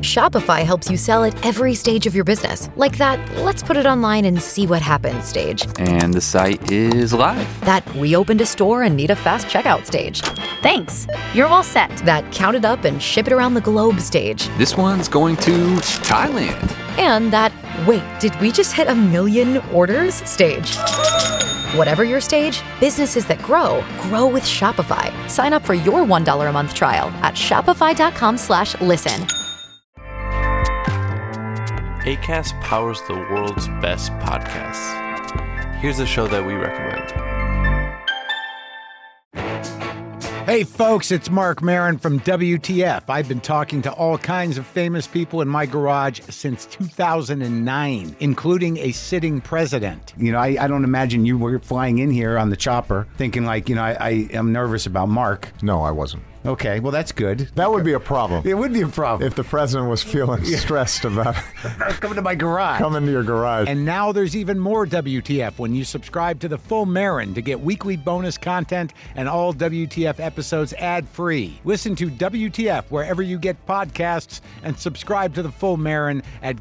Shopify helps you sell at every stage of your business. Like that, let's put it online and see what happens stage. And the site is live. That we opened a store and need a fast checkout stage. Thanks. You're all set. That count it up and ship it around the globe stage. This one's going to Thailand. And that, wait, did we just hit 1 million orders stage? Whatever your stage, businesses that grow with Shopify. Sign up for your $1 a month trial at shopify.com/listen. Acast powers the world's best podcasts. Here's a show that we recommend. Hey folks, it's Mark Maron from WTF. I've been talking to all kinds of famous people in my garage since 2009, including a sitting president. You know, I don't imagine you were flying in here on the chopper thinking like, you know, I am nervous about Mark. No, I wasn't. Okay, well, that's good. That would be a problem. It would be a problem. If the president was feeling stressed about coming to my garage. Coming to your garage. And now there's even more WTF when you subscribe to the Full Marin to get weekly bonus content and all WTF episodes ad-free. Listen to WTF wherever you get podcasts and subscribe to the Full Marin at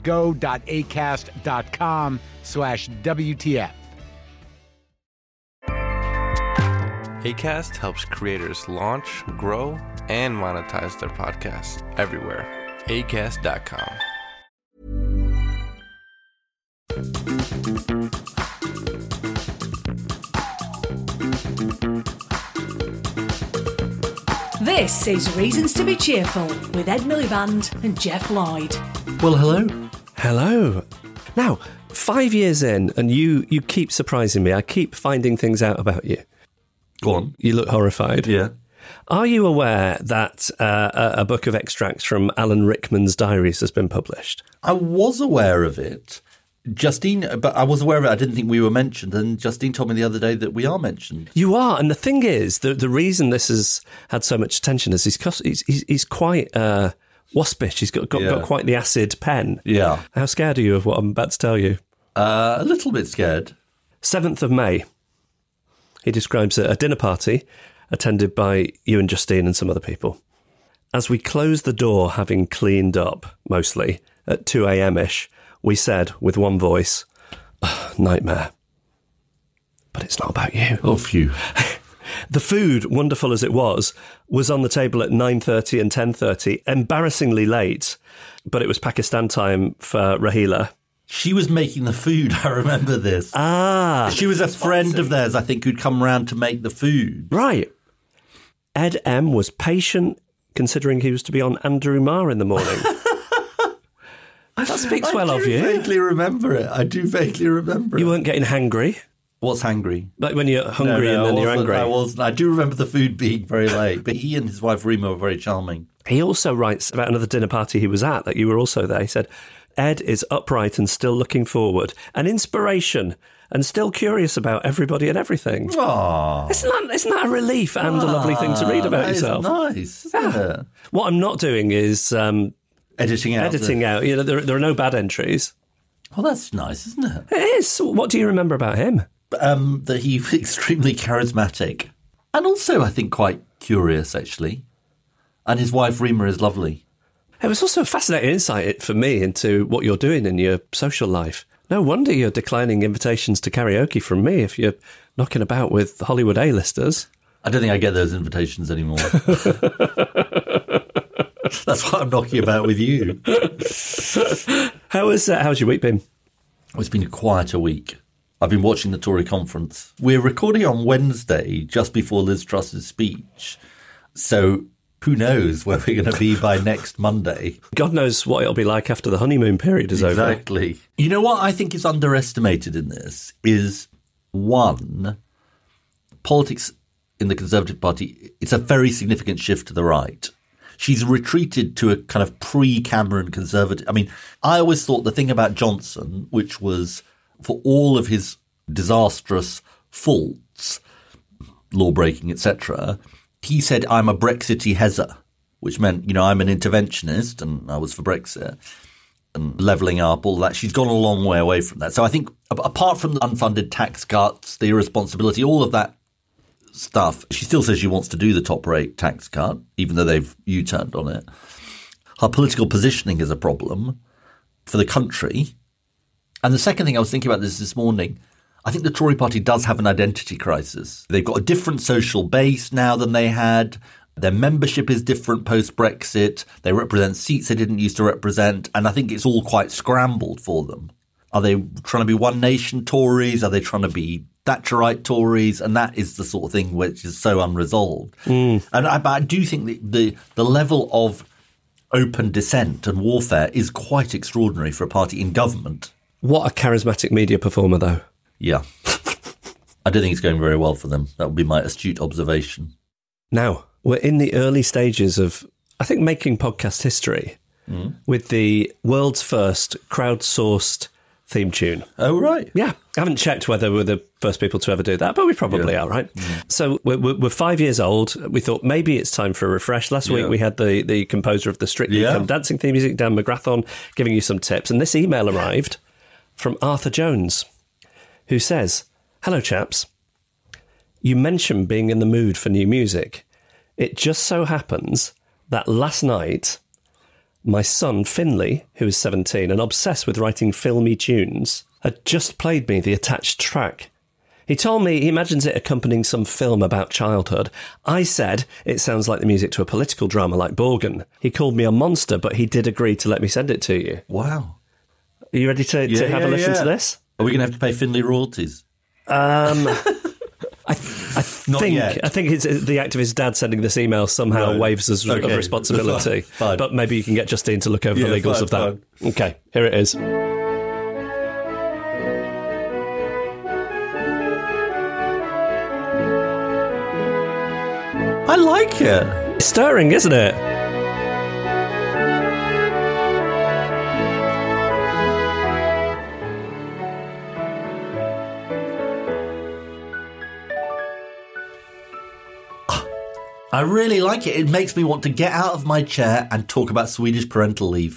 go.acast.com/WTF. Acast helps creators launch, grow, and monetize their podcasts everywhere. Acast.com. This is Reasons to be Cheerful with Ed Miliband and Jeff Lloyd. Well, hello. Hello. Now, 5 years in, and you keep surprising me. I keep finding things out about you. Go on. You look horrified. Yeah. Are you aware that a book of extracts from Alan Rickman's diaries has been published? I was aware of it. Justine, but I was aware of it. I didn't think we were mentioned. And Justine told me the other day that we are mentioned. You are. And the thing is, the reason this has had so much attention is he's quite waspish. He's got quite the acid pen. Yeah. How scared are you of what I'm about to tell you? A little bit scared. 7th of May. He describes a dinner party attended by you and Justine and some other people. As we closed the door, having cleaned up, mostly, at 2 a.m.-ish, we said, with one voice, nightmare. But it's not about you. Oh, phew. The food, wonderful as it was on the table at 9:30 and 10:30, embarrassingly late, but it was Pakistan time for Rahila. She was making the food. I remember this. She was a friend of theirs, I think, who'd come around to make the food. Right. Ed M was patient, considering he was to be on Andrew Marr in the morning. That speaks well of you. I do vaguely remember it. You weren't getting hangry. What's hangry? Like when you're hungry and then you're angry. I wasn't. I do remember the food being very late, but he and his wife Rima were very charming. He also writes about another dinner party he was at that you were also there. He said, Ed is upright and still looking forward, an inspiration, and still curious about everybody and everything. Aww. Isn't that a relief and a lovely thing to read about yourself? Nice, isn't it? What I'm not doing is editing out. You know, there are no bad entries. Well, that's nice, isn't it? It is. What do you remember about him? That he's extremely charismatic, and also I think quite curious, actually. And his wife Rima is lovely. It was also a fascinating insight for me into what you're doing in your social life. No wonder you're declining invitations to karaoke from me if you're knocking about with Hollywood A-listers. I don't think I get those invitations anymore. That's what I'm knocking about with you. How's your week been? It's been a quieter week. I've been watching the Tory conference. We're recording on Wednesday, just before Liz Truss's speech. So who knows where we're going to be by next Monday. God knows what it'll be like after the honeymoon period is over. Exactly. You know what I think is underestimated in this is, one, politics in the Conservative Party, it's a very significant shift to the right. She's retreated to a kind of pre-Cameron Conservative. I mean, I always thought the thing about Johnson, which was for all of his disastrous faults, law-breaking, etc., he said, I'm a Brexity Hezza, which meant, you know, I'm an interventionist and I was for Brexit and levelling up, all that. She's gone a long way away from that. So I think apart from the unfunded tax cuts, the irresponsibility, all of that stuff, she still says she wants to do the top rate tax cut, even though they've U-turned on it. Her political positioning is a problem for the country. And the second thing I was thinking about this morning, I think the Tory party does have an identity crisis. They've got a different social base now than they had. Their membership is different post-Brexit. They represent seats they didn't used to represent. And I think it's all quite scrambled for them. Are they trying to be One Nation Tories? Are they trying to be Thatcherite Tories? And that is the sort of thing which is so unresolved. And I do think the level of open dissent and warfare is quite extraordinary for a party in government. What a charismatic media performer, though. Yeah. I don't think it's going very well for them. That would be my astute observation. Now, we're in the early stages of, I think, making podcast history with the world's first crowdsourced theme tune. Oh, right. Yeah. I haven't checked whether we're the first people to ever do that, but we probably are, right? So we're 5 years old. We thought maybe it's time for a refresh. Last week we had the composer of the Strictly Come Dancing theme music, Dan McGrathon, giving you some tips. And this email arrived from Arthur Jones, who says, "Hello, chaps. You mentioned being in the mood for new music. It just so happens that last night, my son, Finley, who is 17 and obsessed with writing filmy tunes, had just played me the attached track. He told me he imagines it accompanying some film about childhood. I said it sounds like the music to a political drama like Borgen. He called me a monster, but he did agree to let me send it to you." Wow. Are you ready to have a listen to this? Are we going to have to pay Finley royalties? I think it's the act of his dad sending this email somehow waives us of responsibility. Fine. But maybe you can get Justine to look over the legals of that. Fine. Okay, here it is. I like it. It's stirring, isn't it? I really like it. It makes me want to get out of my chair and talk about Swedish parental leave.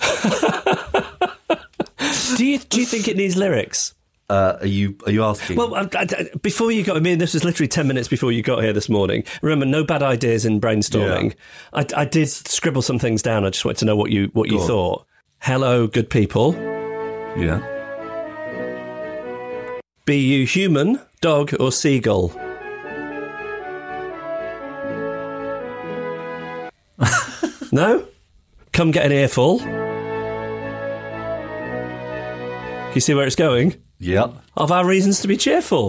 Do you think it needs lyrics? Are you asking? Well, before you got, this was literally 10 minutes before you got here this morning. Remember, no bad ideas in brainstorming. Yeah. I did scribble some things down. I just wanted to know what you thought. Hello, good people. Yeah. Be you human, dog, or seagull? No? Come get an earful. You see where it's going? Yep. Of our reasons to be cheerful.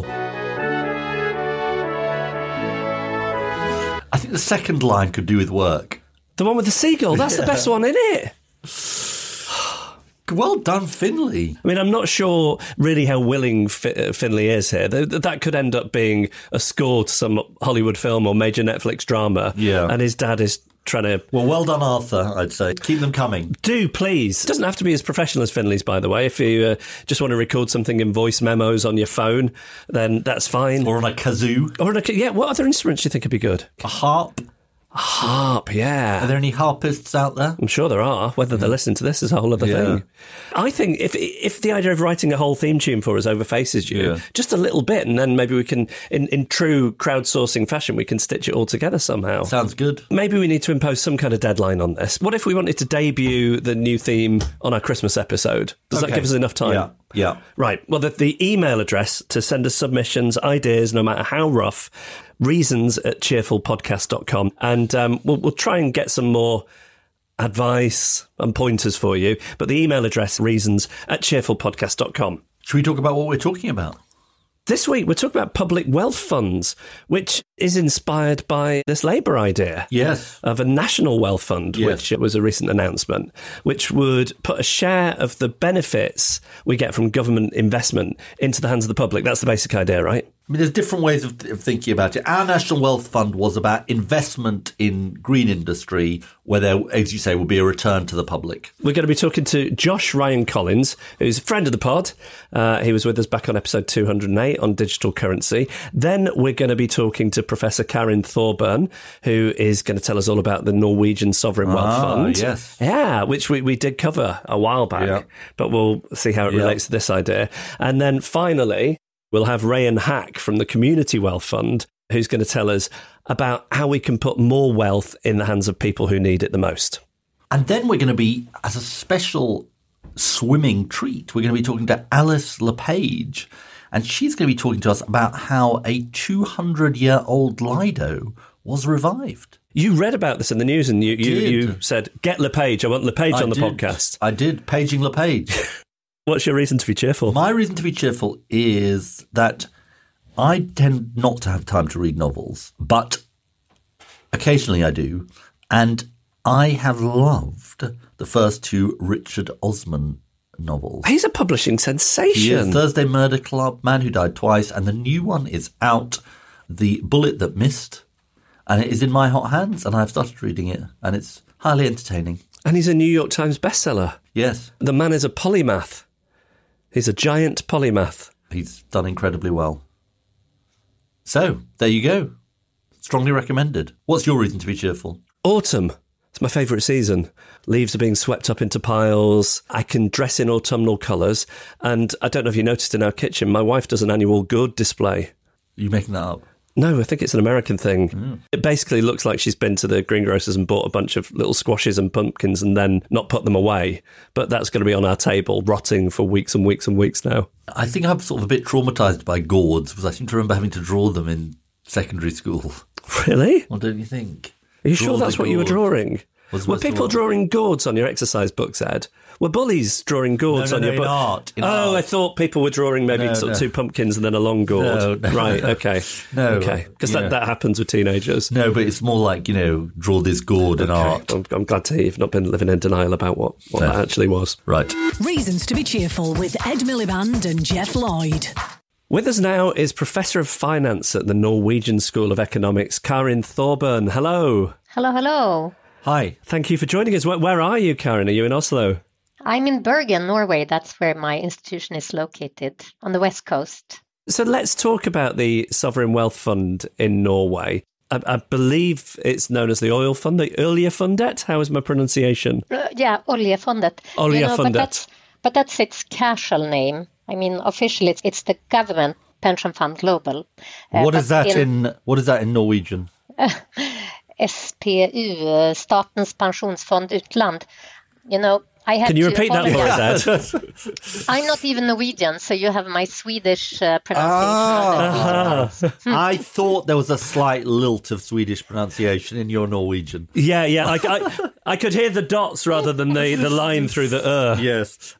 I think the second line could do with work. The one with the seagull, that's the best one, isn't it? Well done, Finley. I'm not sure really how willing Finley is here. That could end up being a score to some Hollywood film or major Netflix drama. Yeah. And his dad is trying to... Well done, Arthur, I'd say. Keep them coming. Do, please. It doesn't have to be as professional as Finley's, by the way. If you just want to record something in voice memos on your phone, then that's fine. Or on a kazoo. What other instruments do you think would be good? A harp. A harp, yeah. Are there any harpists out there? I'm sure there are. Whether they're listening to this is a whole other thing. I think if the idea of writing a whole theme tune for us overfaces you, just a little bit, and then maybe we can, in true crowdsourcing fashion, we can stitch it all together somehow. Sounds good. Maybe we need to impose some kind of deadline on this. What if we wanted to debut the new theme on our Christmas episode? Does that give us enough time? Yeah. Right. Well, the email address to send us submissions, ideas, no matter how rough, reasons@cheerfulpodcast.com. And we'll try and get some more advice and pointers for you. But the email address, reasons@cheerfulpodcast.com. Should we talk about what we're talking about? This week, we're talking about public wealth funds, which is inspired by this Labour idea of a national wealth fund, which was a recent announcement, which would put a share of the benefits we get from government investment into the hands of the public. That's the basic idea, right? There's different ways of thinking about it. Our National Wealth Fund was about investment in green industry, where there, as you say, will be a return to the public. We're going to be talking to Josh Ryan Collins, who's a friend of the pod. He was with us back on episode 208 on digital currency. Then we're going to be talking to Professor Karin Thorburn, who is going to tell us all about the Norwegian Sovereign Wealth Fund. Yes. Yeah, which we did cover a while back, but we'll see how it relates to this idea. And then finally, we'll have Rayan Hack from the Community Wealth Fund, who's going to tell us about how we can put more wealth in the hands of people who need it the most. And then we're going to be, as a special swimming treat, we're going to be talking to Alice LePage. And she's going to be talking to us about how a 200-year-old Lido was revived. You read about this in the news and you said, get LePage. I want LePage on the podcast. I did, paging LePage. What's your reason to be cheerful? My reason to be cheerful is that I tend not to have time to read novels, but occasionally I do. And I have loved the first two Richard Osman novels. He's a publishing sensation. He is. Thursday Murder Club, Man Who Died Twice, and the new one is out, The Bullet That Missed, and it is in my hot hands, and I've started reading it, and it's highly entertaining. And he's a New York Times bestseller. Yes. The man is a polymath. He's a giant polymath. He's done incredibly well. So, there you go. Strongly recommended. What's your reason to be cheerful? Autumn. It's my favourite season. Leaves are being swept up into piles. I can dress in autumnal colours. And I don't know if you noticed in our kitchen, my wife does an annual gourd display. Are you making that up? No, I think it's an American thing. It basically looks like she's been to the greengrocers and bought a bunch of little squashes and pumpkins and then not put them away. But that's going to be on our table, rotting for weeks and weeks and weeks now. I think I'm sort of a bit traumatised by gourds because I seem to remember having to draw them in secondary school. Really? Well, don't you think? Are you sure that's what you were drawing? Were people drawing? drawing gourds on your exercise books, Ed? Were bullies drawing gourds on your book? In art. I thought people were drawing maybe two pumpkins and then a long gourd. No. Right, okay. No. Okay, because that happens with teenagers. No, but it's more like, draw this gourd in art. I'm glad to hear you've not been living in denial about what that actually was. Right. Reasons to be cheerful with Ed Miliband and Jeff Lloyd. With us now is Professor of Finance at the Norwegian School of Economics, Karin Thorburn. Hello. Hello, hello. Hi. Thank you for joining us. Where are you, Karin? Are you in Oslo? I'm in Bergen, Norway. That's where my institution is located, on the west coast. So let's talk about the Sovereign Wealth Fund in Norway. I believe it's known as the Oil Fund, the Oljefondet. How is my pronunciation? Oljefondet. Oljefondet. But that's its casual name. I mean, officially, it's the government pension fund global. What is that in Norwegian? SPU, Statens Pensjonsfond Utland. I had Can you repeat that for us, Ed? I'm not even Norwegian, so you have my Swedish pronunciation. I thought there was a slight lilt of Swedish pronunciation in your Norwegian. Yeah. I could hear the dots rather than the line through the Yes.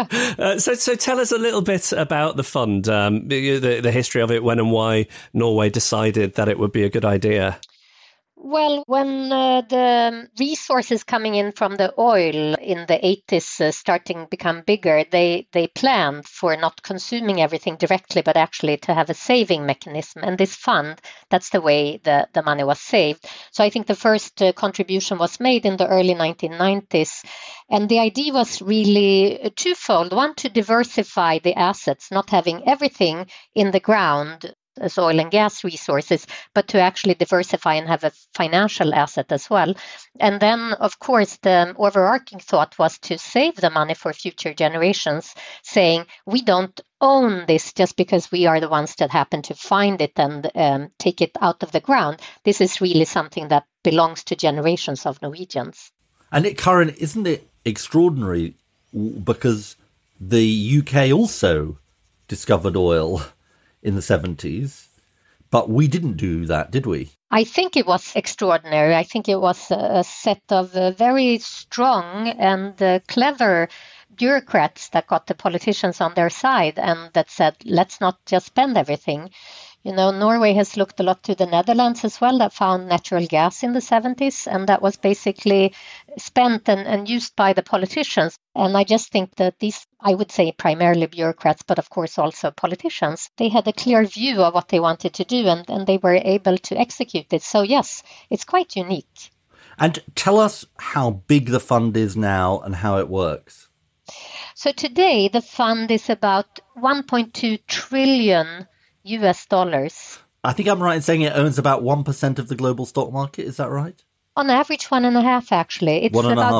So tell us a little bit about the fund, the history of it, when and why Norway decided that it would be a good idea. Well, when the resources coming in from the oil in the 80s starting to become bigger, they planned for not consuming everything directly, but actually to have a saving mechanism. And this fund, that's the way the money was saved. So I think the first contribution was made in the early 1990s. And the idea was really twofold. One, to diversify the assets, not having everything in the ground as oil and gas resources, but to actually diversify and have a financial asset as well. And then, of course, the overarching thought was to save the money for future generations, saying we don't own this just because we are the ones that happen to find it and take it out of the ground. This is really something that belongs to generations of Norwegians. And Karin, isn't it extraordinary because the UK also discovered oil in the 70s, but we didn't do that, did we? I think it was extraordinary. I think it was a set of very strong and clever bureaucrats that got the politicians on their side and that said, let's not just spend everything. Norway has looked a lot to the Netherlands as well, that found natural gas in the 70s, and that was basically spent and used by the politicians. And I just think that these, I would say primarily bureaucrats, but of course also politicians, they had a clear view of what they wanted to do and they were able to execute it. So yes, it's quite unique. And tell us how big the fund is now and how it works. So today the fund is about 1.2 trillion US dollars. I think I'm right in saying it owns about 1% of the global stock market. Is that right? On average, 1.5%, actually. It's about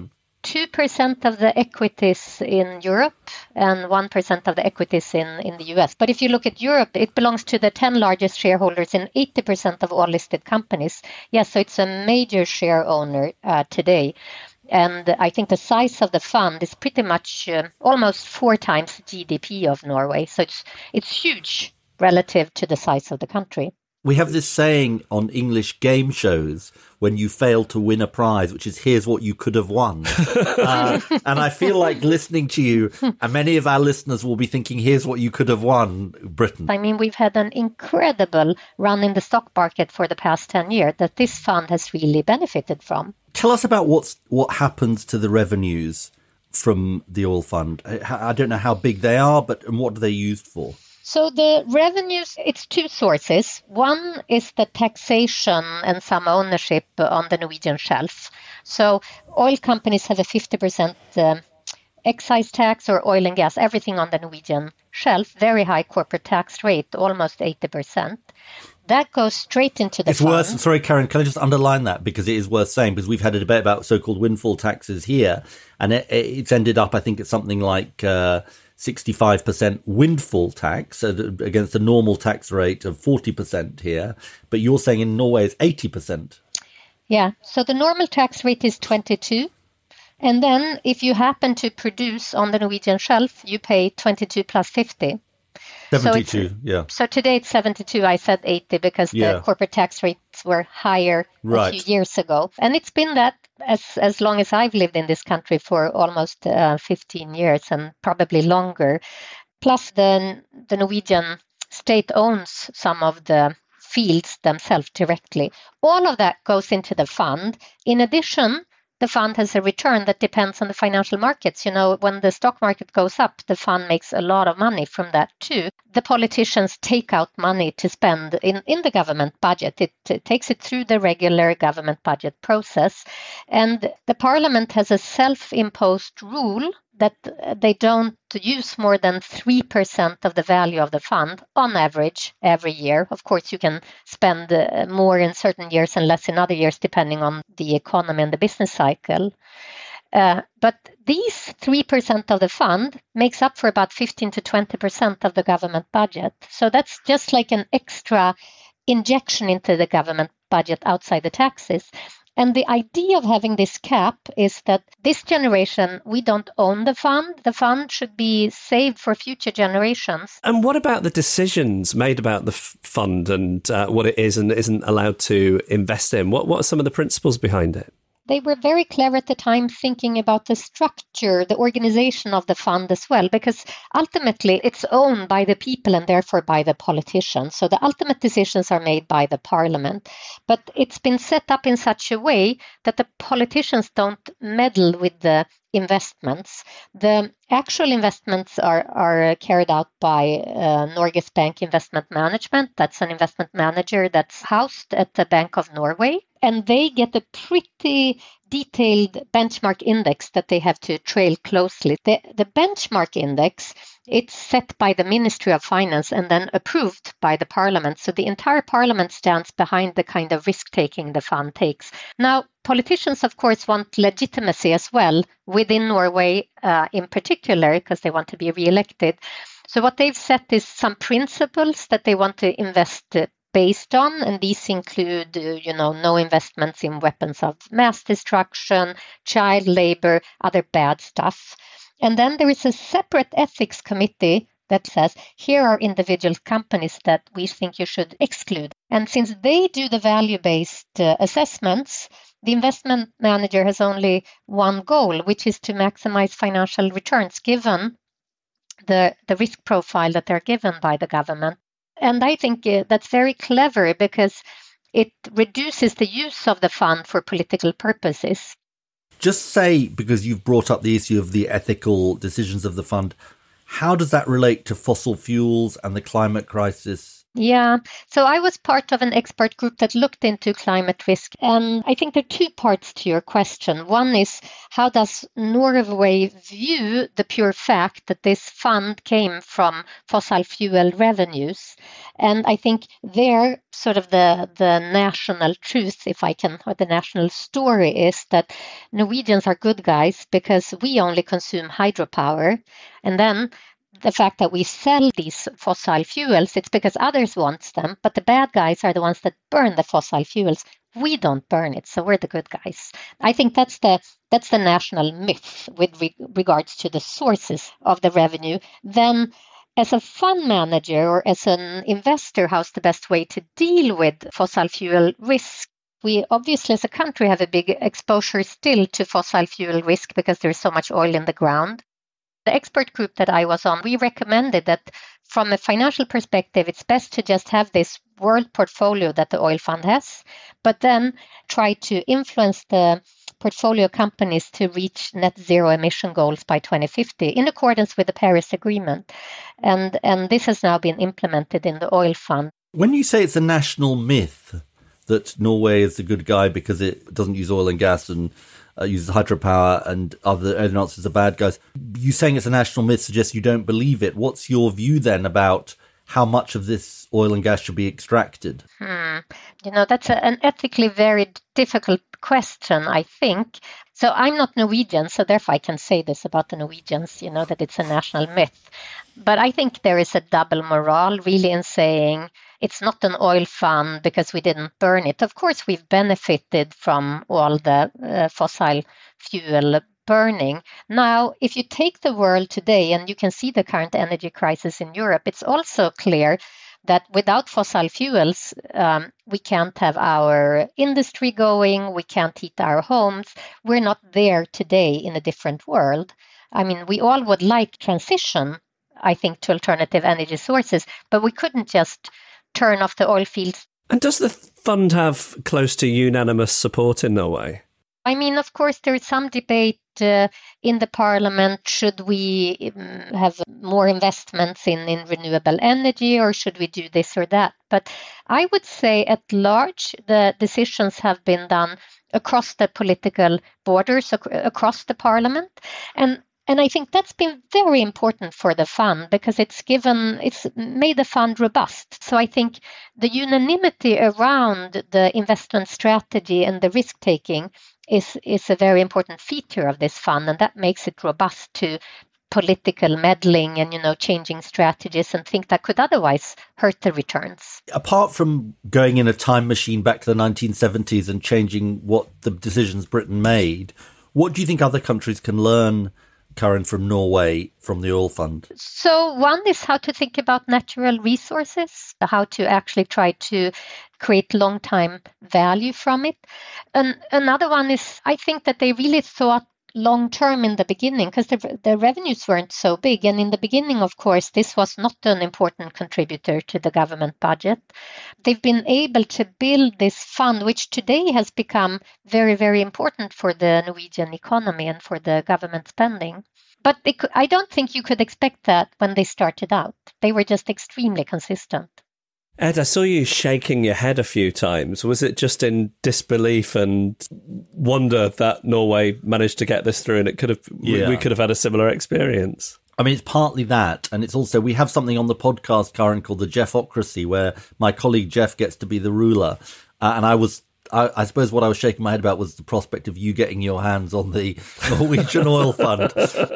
2% of the equities in Europe and 1% of the equities in the US. But if you look at Europe, it belongs to the 10 largest shareholders in 80% of all listed companies. Yes, so it's a major share owner today. And I think the size of the fund is pretty much almost 4 times GDP of Norway. So it's huge relative to the size of the country. We have this saying on English game shows when you fail to win a prize, which is, here's what you could have won. And I feel like listening to you, and many of our listeners will be thinking, here's what you could have won, Britain. I mean, we've had an incredible run in the stock market for the past 10 years that this fund has really benefited from. Tell us about what happens to the revenues from the oil fund. I don't know how big they are, and what are they used for? So the revenues, it's 2 sources. One is the taxation and some ownership on the Norwegian shelf. So oil companies have a 50% excise tax, or oil and gas, everything on the Norwegian shelf, very high corporate tax rate, almost 80%. That goes straight into the fund. Worth, sorry, Karen, can I just underline that? Because it is worth saying, because we've had a debate about so-called windfall taxes here, and it's ended up, I think it's something like 65% windfall tax against a normal tax rate of 40% here. But you're saying in Norway it's 80%. Yeah, so the normal tax rate is 22. And then if you happen to produce on the Norwegian shelf, you pay 22 plus 50. 72, yeah. So today it's 72. I said 80 because the corporate tax rates were higher a few years ago. And it's been that as long as I've lived in this country, for almost 15 years and probably longer. Plus the Norwegian state owns some of the fields themselves directly. All of that goes into the fund. In addition, the fund has a return that depends on the financial markets. You know, when the stock market goes up, the fund makes a lot of money from that too. The politicians take out money to spend in the government budget. It takes it through the regular government budget process. And the parliament has a self-imposed rule that they don't use more than 3% of the value of the fund on average every year. Of course, you can spend more in certain years and less in other years, depending on the economy and the business cycle. But these 3% of the fund makes up for about 15 to 20% of the government budget. So that's just like an extra injection into the government budget outside the taxes. And the idea of having this cap is that this generation, we don't own the fund. The fund should be saved for future generations. And what about the decisions made about the fund and what it is and isn't allowed to invest in? What are some of the principles behind it? They were very clever at the time, thinking about the structure, the organization of the fund as well, because ultimately it's owned by the people and therefore by the politicians. So the ultimate decisions are made by the parliament. But it's been set up in such a way that the politicians don't meddle with the investments. The actual investments are carried out by Norges Bank Investment Management. That's an investment manager that's housed at the Bank of Norway. And they get a pretty detailed benchmark index that they have to trail closely. The benchmark index, it's set by the Ministry of Finance and then approved by the Parliament. So the entire Parliament stands behind the kind of risk-taking the fund takes. Now, politicians, of course, want legitimacy as well within Norway in particular, because they want to be re-elected. So what they've set is some principles that they want to invest based on, and these include, no investments in weapons of mass destruction, child labor, other bad stuff. And then there is a separate ethics committee that says, here are individual companies that we think you should exclude. And since they do the value-based assessments, the investment manager has only one goal, which is to maximize financial returns given the risk profile that they're given by the government. And I think that's very clever because it reduces the use of the fund for political purposes. Just say, because you've brought up the issue of the ethical decisions of the fund, how does that relate to fossil fuels and the climate crisis? Yeah, so I was part of an expert group that looked into climate risk. And I think there are 2 parts to your question. One is, how does Norway view the pure fact that this fund came from fossil fuel revenues? And I think there, sort of the national truth, if I can, or the national story is that Norwegians are good guys because we only consume hydropower. And then the fact that we sell these fossil fuels, it's because others want them, but the bad guys are the ones that burn the fossil fuels. we don't burn it, so we're the good guys. I think that's the national myth with regards to the sources of the revenue. Then, as a fund manager or as an investor, how's the best way to deal with fossil fuel risk? We obviously, as a country, have a big exposure still to fossil fuel risk because there's so much oil in the ground. The expert group that I was on, we recommended that from a financial perspective, it's best to just have this world portfolio that the oil fund has, but then try to influence the portfolio companies to reach net zero emission goals by 2050 in accordance with the Paris Agreement. And this has now been implemented in the oil fund. When you say it's a national myth that Norway is the good guy because it doesn't use oil and gas and uses hydropower and everyone else is the bad guys, you saying it's a national myth suggests you don't believe it. What's your view then about how much of this oil and gas should be extracted? That's an ethically very difficult question, I think. So I'm not Norwegian, so therefore I can say this about the Norwegians, that it's a national myth. But I think there is a double morale really in saying it's not an oil fund because we didn't burn it. Of course, we've benefited from all the fossil fuel burning. Now, if you take the world today and you can see the current energy crisis in Europe, it's also clear that without fossil fuels, we can't have our industry going, we can't heat our homes. We're not there today in a different world. I mean, we all would like transition, I think, to alternative energy sources, but we couldn't just turn off the oil fields. And does the fund have close to unanimous support in Norway? I mean, of course, there is some debate in the parliament. Should we have more investments in renewable energy, or should we do this or that? But I would say at large, the decisions have been done across the political borders, across the parliament. And I think that's been very important for the fund because it's made the fund robust. So I think the unanimity around the investment strategy and the risk taking is a very important feature of this fund, and that makes it robust to political meddling and changing strategies and things that could otherwise hurt the returns. Apart from going in a time machine back to the 1970s and changing what the decisions Britain made, what do you think other countries can learn, Karen, from Norway, from the oil fund? So one is how to think about natural resources, how to actually try to create long-time value from it. And another one is, I think that they really thought long-term in the beginning because the revenues weren't so big. And in the beginning, of course, this was not an important contributor to the government budget. They've been able to build this fund, which today has become very, very important for the Norwegian economy and for the government spending. But I don't think you could expect that when they started out. They were just extremely consistent. Ed, I saw you shaking your head a few times. Was it just in disbelief and wonder that Norway managed to get this through and we could have had a similar experience? I mean, it's partly that, and it's also, we have something on the podcast, Karen, called the Jeffocracy, where my colleague Jeff gets to be the ruler. And I suppose what I was shaking my head about was the prospect of you getting your hands on the Norwegian oil fund.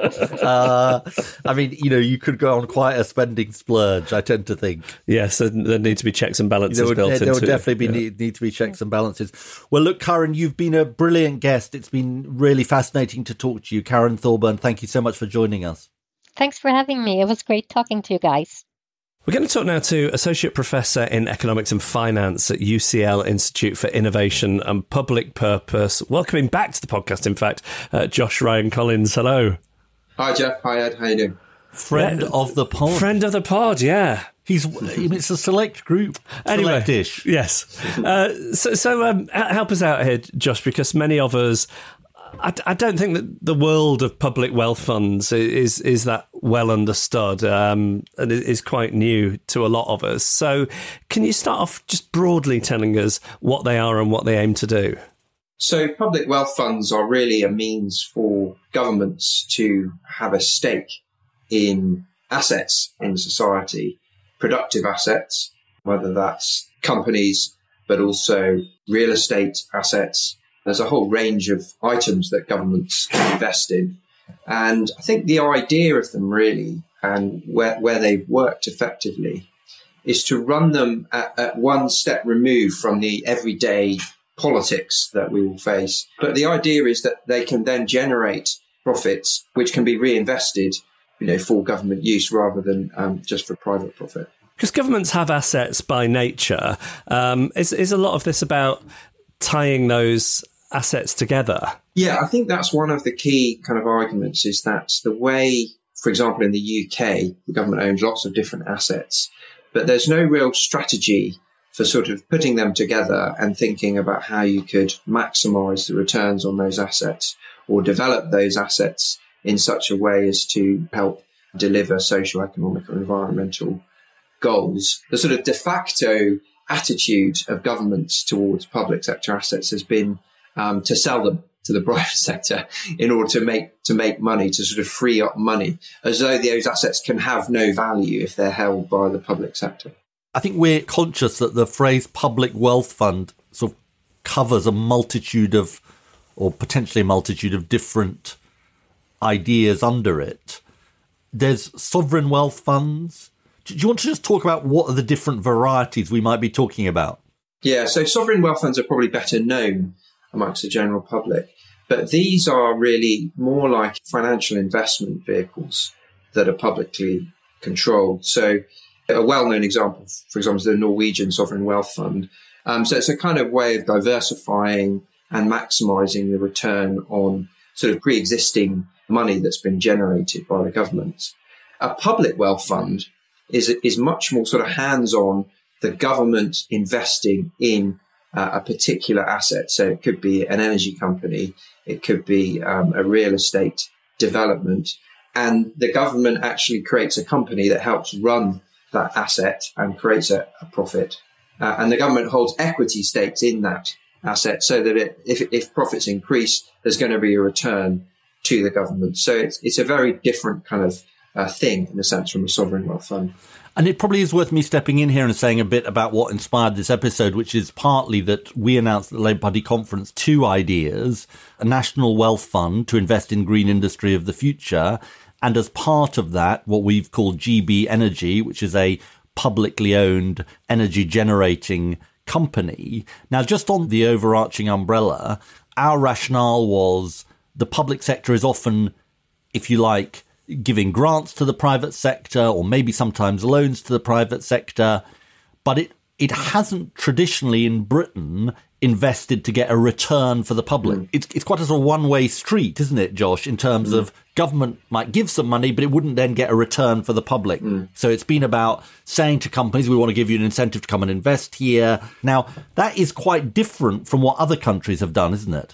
I mean, you could go on quite a spending splurge, I tend to think. Yes, there need to be checks and balances built into it. There would definitely need to be checks and balances. Well, look, Karen, you've been a brilliant guest. It's been really fascinating to talk to you. Karen Thorburn, thank you so much for joining us. Thanks for having me. It was great talking to you guys. We're going to talk now to Associate Professor in Economics and Finance at UCL Institute for Innovation and Public Purpose. Welcoming back to the podcast, in fact, Josh Ryan Collins. Hello. Hi, Jeff. Hi, Ed. How you doing? Friend of the pod. Friend of the pod, yeah. It's a select group. Anyway, select-ish. Yes. So help us out here, Josh, because many of us, I don't think that the world of public wealth funds is that well understood and it is quite new to a lot of us. So can you start off just broadly telling us what they are and what they aim to do? So public wealth funds are really a means for governments to have a stake in assets in society, productive assets, whether that's companies, but also real estate assets. There's a whole range of items that governments invest in. And I think the idea of them really, and where they've worked effectively, is to run them at one step removed from the everyday politics that we will face. But the idea is that they can then generate profits which can be reinvested, for government use rather than just for private profit. Because governments have assets by nature. Is a lot of this about tying those assets together? Yeah, I think that's one of the key kind of arguments, is that the way, for example, in the UK, the government owns lots of different assets, but there's no real strategy for sort of putting them together and thinking about how you could maximise the returns on those assets or develop those assets in such a way as to help deliver social, economic or environmental goals. The sort of de facto attitude of governments towards public sector assets has been to sell them to the private sector in order to make money, to sort of free up money, as though those assets can have no value if they're held by the public sector. I think we're conscious that the phrase public wealth fund sort of covers a multitude of, or potentially a multitude of different ideas under it. There's sovereign wealth funds. Do you want to just talk about what are the different varieties we might be talking about? Yeah, so sovereign wealth funds are probably better known amongst the general public, but these are really more like financial investment vehicles that are publicly controlled. So a well-known example, for example, is the Norwegian Sovereign Wealth Fund. So it's a kind of way of diversifying and maximising the return on sort of pre-existing money that's been generated by the government. A public wealth fund is much more sort of hands-on, the government investing in a particular asset. So it could be an energy company, it could be a real estate development, and the government actually creates a company that helps run that asset and creates a profit. And the government holds equity stakes in that asset so that if profits increase, there's going to be a return to the government. So it's a very different kind of thing, in a sense, from a sovereign wealth fund. And it probably is worth me stepping in here and saying a bit about what inspired this episode, which is partly that we announced at the Labour Party conference 2 ideas: a national wealth fund to invest in green industry of the future, and as part of that, what we've called GB Energy, which is a publicly owned energy generating company. Now, just on the overarching umbrella, our rationale was the public sector is often, if you like, giving grants to the private sector or maybe sometimes loans to the private sector, but it hasn't traditionally in Britain invested to get a return for the public. It's quite a sort of one-way street, isn't it, Josh, in terms of government might give some money, but it wouldn't then get a return for the public. So it's been about saying to companies, we want to give you an incentive to come and invest here. Now, that is quite different from what other countries have done, isn't it?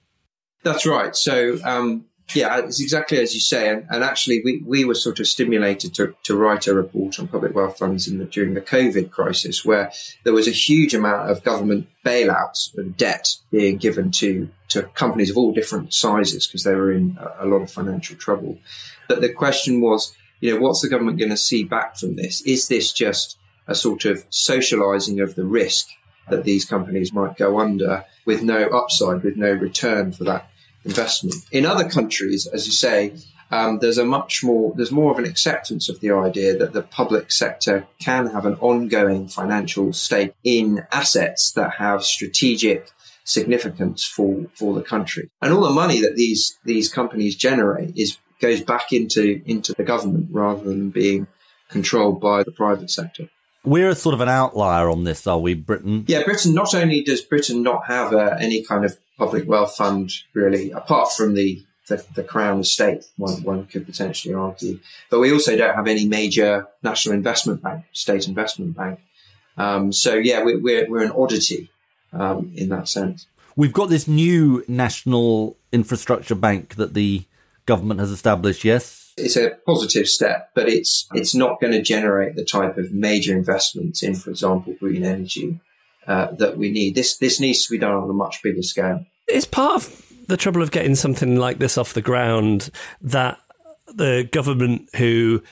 That's right. So, yeah, it's exactly as you say. And actually, we were sort of stimulated to write a report on public wealth funds during the COVID crisis, where there was a huge amount of government bailouts and debt being given to companies of all different sizes because they were in a lot of financial trouble. But the question was, what's the government going to see back from this? Is this just a sort of socialising of the risk that these companies might go under with no upside, with no return for that investment? In other countries, as you say, there's more of an acceptance of the idea that the public sector can have an ongoing financial stake in assets that have strategic significance for the country. And all the money that these companies generate goes back into the government rather than being controlled by the private sector. We're sort of an outlier on this, are we, Britain? Yeah, Britain. Not only does Britain not have any kind of public wealth fund, really, apart from the Crown estate, one could potentially argue, but we also don't have any major national investment bank, state investment bank. So yeah, we're an oddity in that sense. We've got this new national infrastructure bank that the government has established. Yes. It's a positive step, but it's not going to generate the type of major investments in, for example, green energy that we need. This needs to be done on a much bigger scale. It's part of the trouble of getting something like this off the ground that the government who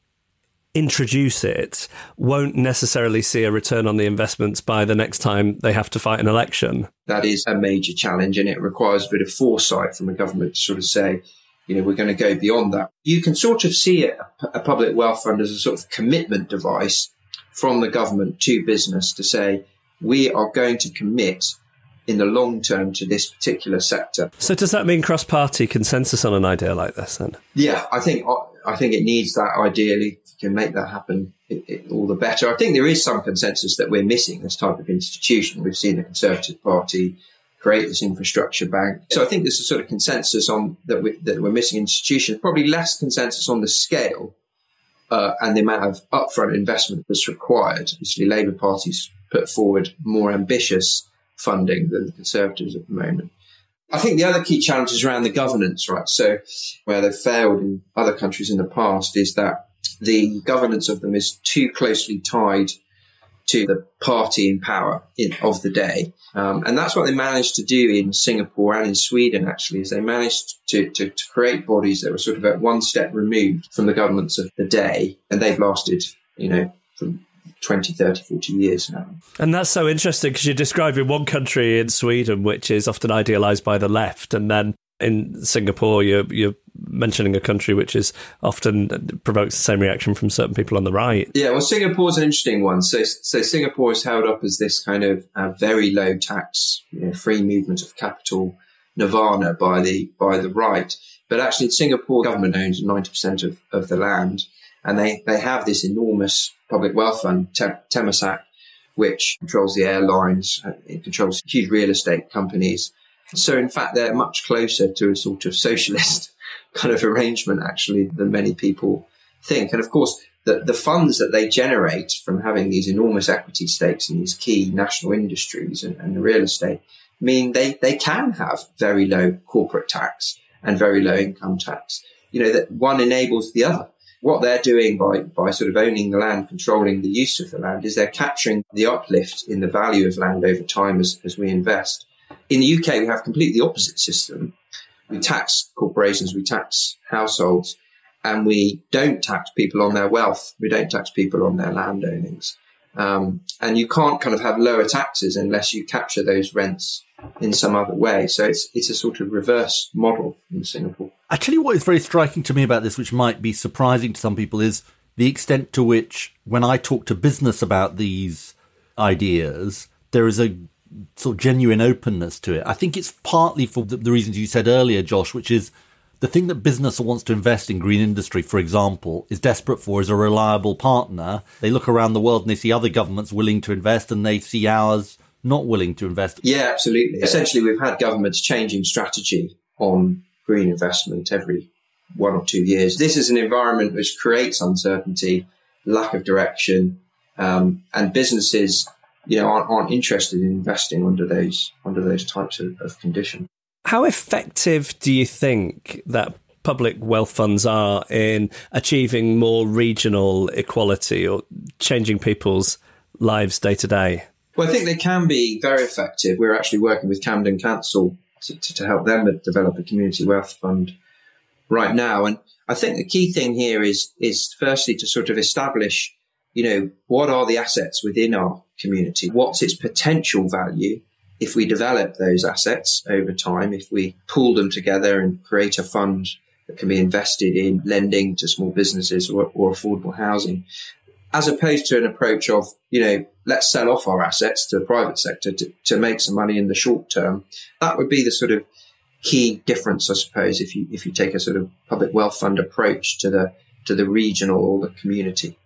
introduce it won't necessarily see a return on the investments by the next time they have to fight an election. That is a major challenge, and it requires a bit of foresight from the government to sort of say, we're going to go beyond that. You can sort of see a public wealth fund as a sort of commitment device from the government to business to say, we are going to commit in the long term to this particular sector. So does that mean cross-party consensus on an idea like this then? Yeah, I think it needs that ideally. If you can make that happen, all the better. I think there is some consensus that we're missing this type of institution. We've seen the Conservative Party create this infrastructure bank. So I think there's a sort of consensus on that we're missing institutions, probably less consensus on the scale and the amount of upfront investment that's required. Obviously, Labour Party's put forward more ambitious funding than the Conservatives at the moment. I think the other key challenge is around the governance, right? So where they've failed in other countries in the past is that the governance of them is too closely tied to the party in power of the day. And that's what they managed to do in Singapore and in Sweden, actually, is they managed to create bodies that were sort of at one step removed from the governments of the day. And they've lasted, from 20, 30, 40 years now. And that's so interesting because you're describing one country in Sweden, which is often idealised by the left. And then in Singapore, you're mentioning a country which is often provokes the same reaction from certain people on the right. Yeah, well, Singapore's an interesting one. So Singapore is held up as this kind of very low tax, free movement of capital nirvana by the right. But actually, Singapore government owns 90% of the land, and they have this enormous public wealth fund, Temasek, which controls the airlines, it controls huge real estate companies. So in fact, they're much closer to a sort of socialist kind of arrangement, actually, than many people think. And of course, the funds that they generate from having these enormous equity stakes in these key national industries and the real estate mean they can have very low corporate tax and very low income tax. That one enables the other. What they're doing by sort of owning the land, controlling the use of the land, is they're capturing the uplift in the value of land over time as we invest. In the UK, we have completely the opposite system. We tax corporations, we tax households, and we don't tax people on their wealth. We don't tax people on their land ownings. And you can't kind of have lower taxes unless you capture those rents in some other way. So it's a sort of reverse model in Singapore. I tell you what is very striking to me about this, which might be surprising to some people, is the extent to which, when I talk to business about these ideas, there is a sort of genuine openness to it. I think it's partly for the reasons you said earlier, Josh, which is the thing that business wants to invest in green industry, for example, is desperate for is a reliable partner. They look around the world and they see other governments willing to invest and they see ours not willing to invest. Yeah, absolutely. Essentially, we've had governments changing strategy on green investment every 1 or 2 years. This is an environment which creates uncertainty, lack of direction, and businesses aren't interested in investing under those types of conditions. How effective do you think that public wealth funds are in achieving more regional equality or changing people's lives day to day? Well, I think they can be very effective. We're actually working with Camden Council to help them develop a community wealth fund right now. And I think the key thing here is firstly to sort of establish, what are the assets within our community? What's its potential value if we develop those assets over time, if we pool them together and create a fund that can be invested in lending to small businesses or affordable housing, as opposed to an approach of, let's sell off our assets to the private sector to make some money in the short term. That would be the sort of key difference, I suppose, if you take a sort of public wealth fund approach to the regional or the community.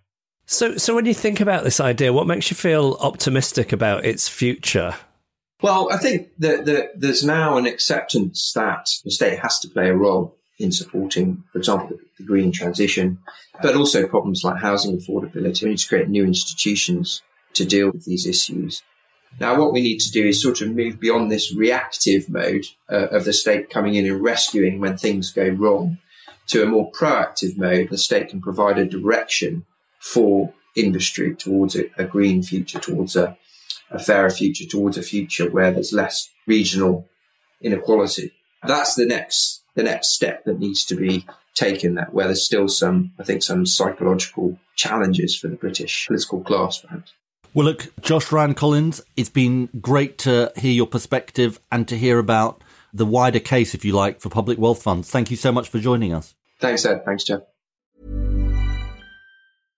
So when you think about this idea, what makes you feel optimistic about its future? Well, I think that there's now an acceptance that the state has to play a role in supporting, for example, the green transition, but also problems like housing affordability. We need to create new institutions to deal with these issues. Now, what we need to do is sort of move beyond this reactive mode of the state coming in and rescuing when things go wrong to a more proactive mode. The state can provide a direction for industry towards a green future, towards a fairer future, towards a future where there's less regional inequality. That's the next step that needs to be taken, that where there's still some psychological challenges for the British political class, perhaps. Well, look, Josh Ryan Collins, it's been great to hear your perspective and to hear about the wider case, if you like, for public wealth funds. Thank you so much for joining us. Thanks, Ed. Thanks, Jeff.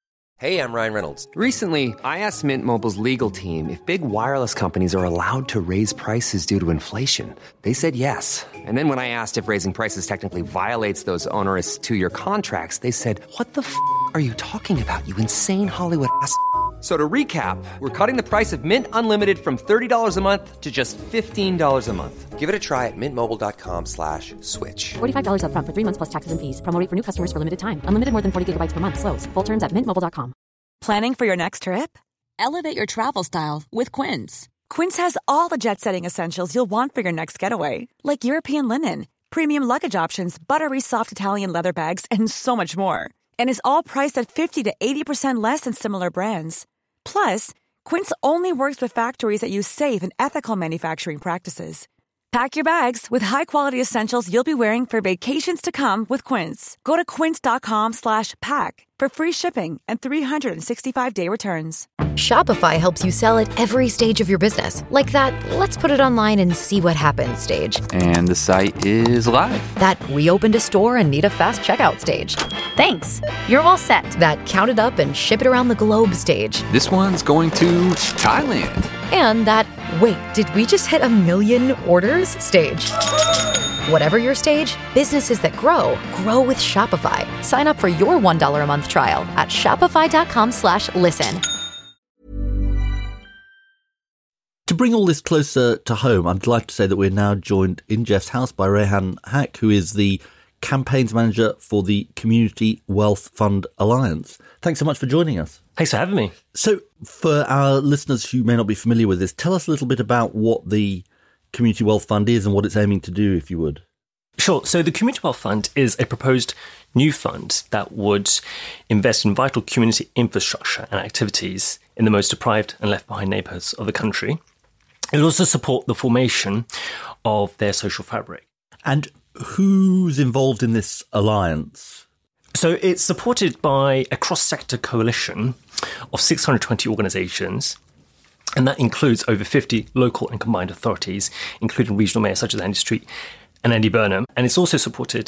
Hey, I'm Ryan Reynolds. Recently, I asked Mint Mobile's legal team if big wireless companies are allowed to raise prices due to inflation. They said yes. And then when I asked if raising prices technically violates those onerous 2-year contracts, they said, "What the f*** are you talking about, you insane Hollywood ass?" So to recap, we're cutting the price of Mint Unlimited from $30 a month to just $15 a month. Give it a try at mintmobile.com/switch. $45 up front for 3 months plus taxes and fees. Promo rate for new customers for limited time. Unlimited more than 40 gigabytes per month. Slows full terms at mintmobile.com. Planning for your next trip? Elevate your travel style with Quince. Quince has all the jet-setting essentials you'll want for your next getaway, like European linen, premium luggage options, buttery soft Italian leather bags, and so much more. And is all priced at 50 to 80% less than similar brands. Plus, Quince only works with factories that use safe and ethical manufacturing practices. Pack your bags with high-quality essentials you'll be wearing for vacations to come with Quince. Go to quince.com/pack for free shipping and 365-day returns. Shopify helps you sell at every stage of your business. Like that, let's put it online and see what happens stage. And the site is live. That we opened a store and need a fast checkout stage. Thanks. You're all set. That count it up and ship it around the globe stage. This one's going to Thailand. And that, wait, did we just hit 1 million orders stage? Whatever your stage, businesses that grow with Shopify. Sign up for your $1 a month trial at shopify.com/listen. To bring all this closer to home, I'm delighted to say that we're now joined in Jeff's house by Rehan Haq, who is the campaigns manager for the Community Wealth Fund Alliance. Thanks so much for joining us. Thanks for having me. So for our listeners who may not be familiar with this, tell us a little bit about what the Community Wealth Fund is and what it's aiming to do, if you would. Sure. So the Community Wealth Fund is a proposed new fund that would invest in vital community infrastructure and activities in the most deprived and left behind neighbourhoods of the country. It will also support the formation of their social fabric. And who's involved in this alliance? So it's supported by a cross-sector coalition of 620 organisations, and that includes over 50 local and combined authorities, including regional mayors such as Andy Street and Andy Burnham. And it's also supported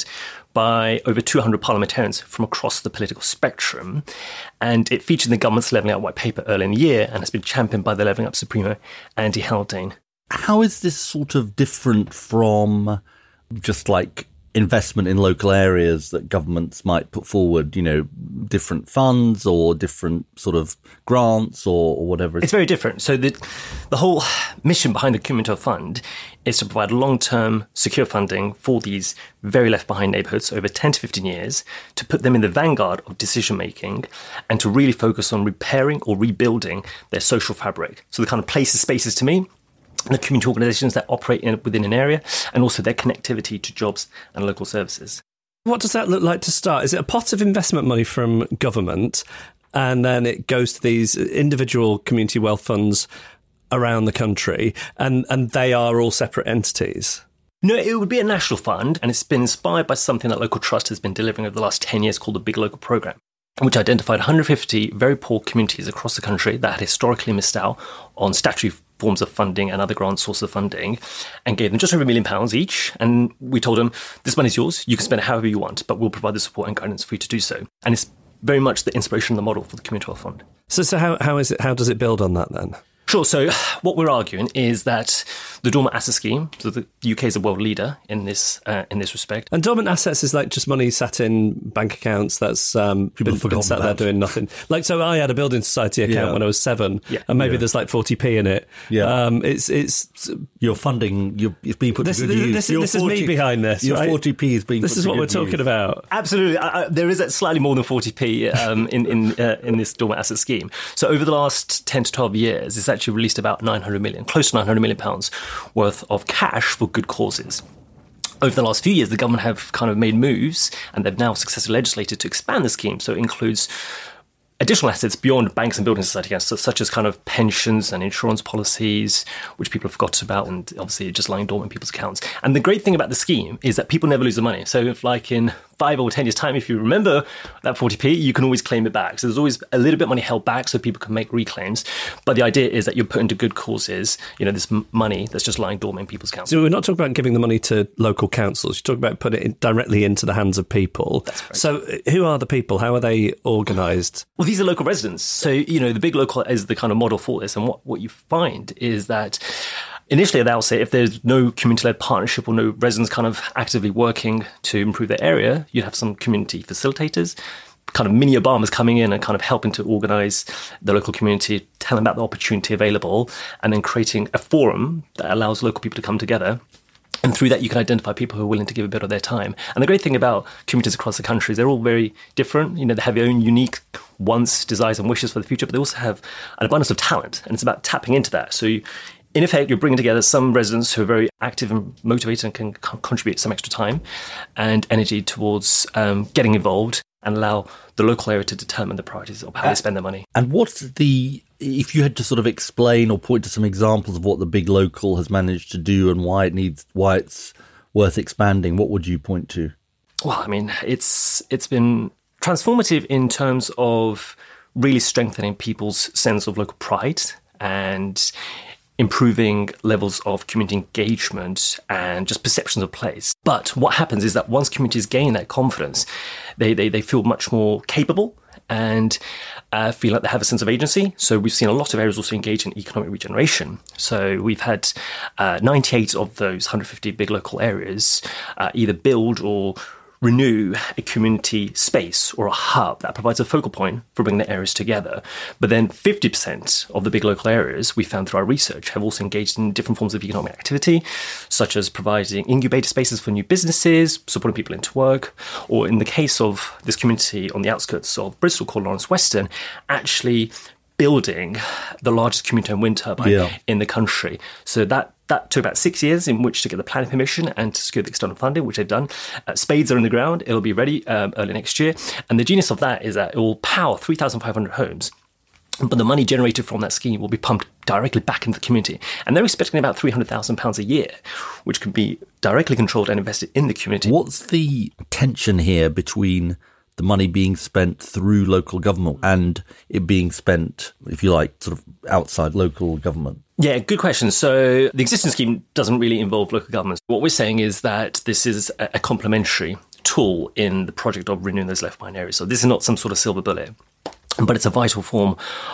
by over 200 parliamentarians from across the political spectrum. And it featured in the government's Levelling Up White Paper earlier in the year and has been championed by the Levelling Up Supremo, Andy Haldane. How is this sort of different from just like investment in local areas that governments might put forward, you know, different funds or different sort of grants or whatever? It's very different. So the whole mission behind the Community Wealth Fund is to provide long-term secure funding for these very left-behind neighbourhoods over 10 to 15 years, to put them in the vanguard of decision-making and to really focus on repairing or rebuilding their social fabric. So the kind of places, spaces to me, the community organisations that operate within an area, and also their connectivity to jobs and local services. What does that look like to start? Is it a pot of investment money from government, and then it goes to these individual community wealth funds around the country, and they are all separate entities? No, it would be a national fund, and it's been inspired by something that Local Trust has been delivering over the last 10 years called the Big Local Programme, which identified 150 very poor communities across the country that had historically missed out on statutory forms of funding and other grant sources of funding, and gave them just over £1 million each. And we told them, this money's yours, you can spend it however you want, but we'll provide the support and guidance for you to do so. And it's very much the inspiration and the model for the Community Wealth Fund. So how is it? How does it build on that then? Sure. So what we're arguing is that the Dormant Asset Scheme, so the UK is a world leader in this respect. And dormant assets is like just money sat in bank accounts that's been sat there doing nothing. Like, so I had a building society account when I was 7, and maybe there's like 40p in it. Yeah. It's your funding. It's being put to good use. This is me behind this. Your right? 40p is being. This put is to what good we're talking use. about. Absolutely, there is slightly more than 40p in this dormant asset scheme. So over the last 10 to 12 years, it's actually released about 900 million, close to 900 million pounds worth of cash for good causes. Over the last few years, the government have kind of made moves, and they've now successfully legislated to expand the scheme. So it includes additional assets beyond banks and building society accounts, such as kind of pensions and insurance policies, which people have forgotten about, and obviously just lying dormant in people's accounts. And the great thing about the scheme is that people never lose the money. So if like in 5 or 10 years' time, if you remember that 40p, you can always claim it back. So there's always a little bit of money held back so people can make reclaims. But the idea is that you're put into good causes, this money that's just lying dormant in people's accounts. So we're not talking about giving the money to local councils. You're talking about putting it directly into the hands of people. That's right. So who are the people? How are they organised? Well, Well, these are local residents. So, the big local is the kind of model for this. And what you find is that initially they'll say if there's no community-led partnership or no residents kind of actively working to improve their area, you'd have some community facilitators, kind of mini Obamas coming in and kind of helping to organize the local community, tell them about the opportunity available, and then creating a forum that allows local people to come together. And through that, you can identify people who are willing to give a bit of their time. And the great thing about communities across the country is they're all very different. They have their own unique wants, desires, and wishes for the future, but they also have an abundance of talent. And it's about tapping into that. So in effect, you're bringing together some residents who are very active and motivated and can contribute some extra time and energy towards getting involved and allow the local area to determine the priorities of how they spend their money. And if you had to sort of explain or point to some examples of what the big local has managed to do and why it's worth expanding, what would you point to? Well, I mean, it's been transformative in terms of really strengthening people's sense of local pride and improving levels of community engagement and just perceptions of place. But what happens is that once communities gain that confidence, they feel much more capable and feel like they have a sense of agency. So we've seen a lot of areas also engage in economic regeneration. So we've had 98 of those 150 big local areas either build or renew a community space or a hub that provides a focal point for bringing the areas together. But then 50% of the big local areas we found through our research have also engaged in different forms of economic activity, such as providing incubator spaces for new businesses, supporting people into work, or in the case of this community on the outskirts of Bristol called Lawrence Weston, actually building the largest community-owned wind turbine in the country. So that took about 6 years in which to get the planning permission and to secure the external funding, which they've done. Spades are in the ground. It'll be ready early next year. And the genius of that is that it will power 3,500 homes. But the money generated from that scheme will be pumped directly back into the community. And they're expecting about £300,000 a year, which can be directly controlled and invested in the community. What's the tension here between the money being spent through local government and it being spent, if you like, sort of outside local government? Yeah, good question. So the existing scheme doesn't really involve local governments. What we're saying is that this is a complementary tool in the project of renewing those left behind areas. So this is not some sort of silver bullet, but it's a vital form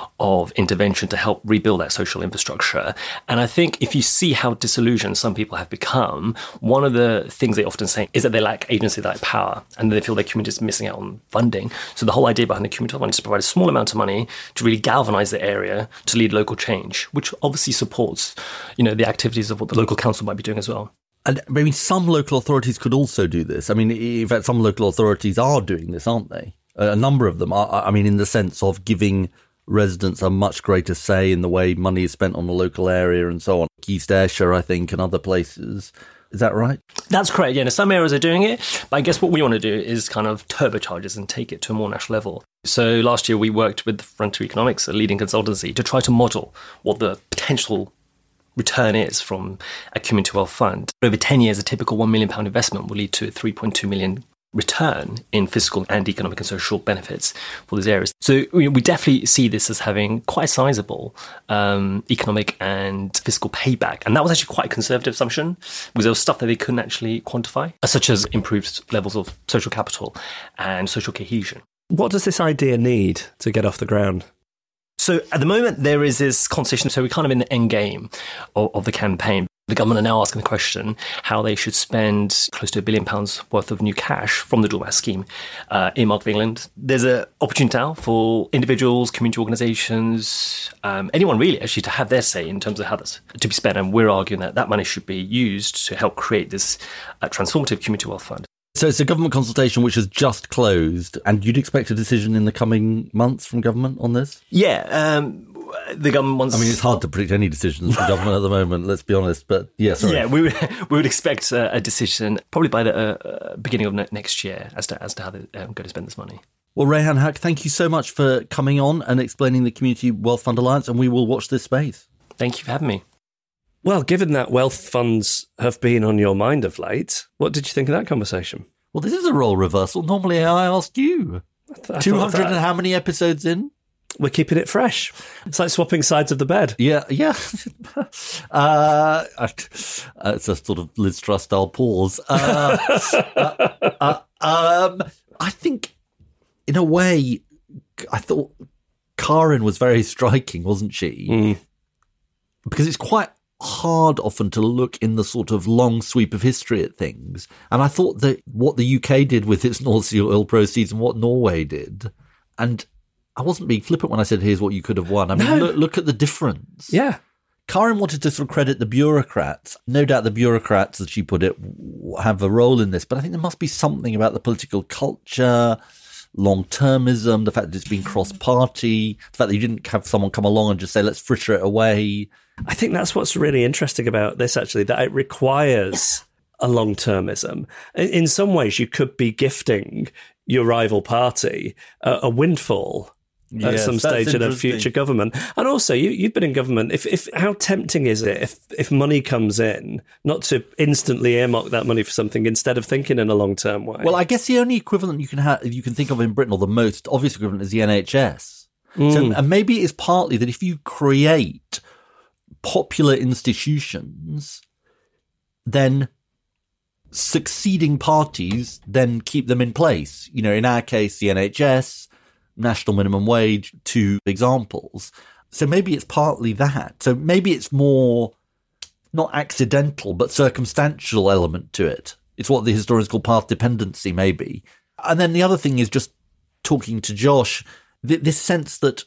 of intervention to help rebuild that social infrastructure. And I think if you see how disillusioned some people have become, one of the things they often say is that they lack agency, they lack power, and they feel their community is missing out on funding. So the whole idea behind the community fund is to provide a small amount of money to really galvanise the area to lead local change, which obviously supports, the activities of what the local council might be doing as well. And I mean, some local authorities could also do this. I mean, in fact, some local authorities are doing this, aren't they? A number of them are, I mean, in the sense of giving residents a much greater say in the way money is spent on the local area and so on. East Ayrshire, I think, and other places. Is that right? That's correct, yeah. Now, some areas are doing it, but I guess what we want to do is kind of turbocharge this and take it to a more national level. So last year we worked with Frontier Economics, a leading consultancy, to try to model what the potential return is from a community wealth fund. Over 10 years, a typical £1 million investment will lead to a 3.2 million return in fiscal and economic and social benefits for these areas. So we definitely see this as having quite a sizable economic and fiscal payback. And that was actually quite a conservative assumption because there was stuff that they couldn't actually quantify, such as improved levels of social capital and social cohesion. What does this idea need to get off the ground? So at the moment, there is this conversation. So we're kind of in the end game of the campaign. The government are now asking the question how they should spend close to £1 billion worth of new cash from the Dual Mass scheme earmarked for England. There's an opportunity now for individuals, community organisations, anyone really actually to have their say in terms of how that's to be spent. And we're arguing that that money should be used to help create this transformative community wealth fund. So it's a government consultation which has just closed, and you'd expect a decision in the coming months from government on this? Yeah, the government wants... I mean, it's hard to predict any decisions from government at the moment, let's be honest, but yeah, sorry. Yeah, we would expect a decision probably by the beginning of next year as to how they're going to spend this money. Well, Rayhan Haq, thank you so much for coming on and explaining the Community Wealth Fund Alliance, and we will watch this space. Thank you for having me. Well, given that wealth funds have been on your mind of late, what did you think of that conversation? Well, this is a role reversal. Normally I asked you. 200 and how many episodes in? We're keeping it fresh. It's like swapping sides of the bed. Yeah. It's a sort of Liz Truss style pause. I think, in a way, I thought Karin was very striking, wasn't she? Because it's quite hard often to look in the sort of long sweep of history at things. And I thought that what the UK did with its North Sea oil proceeds and what Norway did, and I wasn't being flippant when I said, here's what you could have won. I mean, look at the difference. Yeah. Karin wanted to sort of credit the bureaucrats. No doubt the bureaucrats, as she put it, have a role in this. But I think there must be something about the political culture, long-termism, the fact that it's been cross-party, the fact that you didn't have someone come along and just say, let's fritter it away. I think that's what's really interesting about this, actually, that it requires a long-termism. In some ways, you could be gifting your rival party a windfall at some stage in a future government. And also, you've been in government. If how tempting is it if money comes in, not to instantly earmark that money for something instead of thinking in a long-term way? Well, I guess the only equivalent you can think of in Britain, or the most obvious equivalent, is the NHS. So, and maybe it's partly that if you create popular institutions, then succeeding parties then keep them in place. You know, in our case, the NHS, national minimum wage, 2 examples. So maybe it's partly that. So maybe it's more not accidental, but circumstantial element to it. It's what the historians call path dependency, maybe. And then the other thing is, just talking to Josh, this sense that